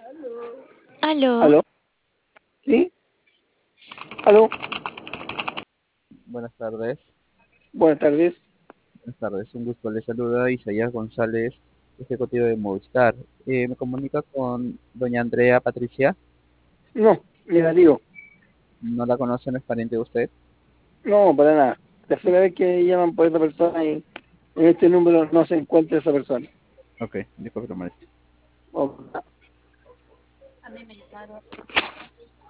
Aló, ¿Aló? ¿Sí? ¿Aló? Buenas tardes. Buenas tardes. Buenas tardes. Un gusto. Le saluda Isaías González, ejecutivo de Movistar. Me comunica con doña Andrea Patricia. No, negativo. ¿No la conoce? ¿No es pariente de usted? No, para nada. Tercera vez que llaman por esta persona y en este número no se encuentra esa persona. Ok, disculpe, la molestia. Oh,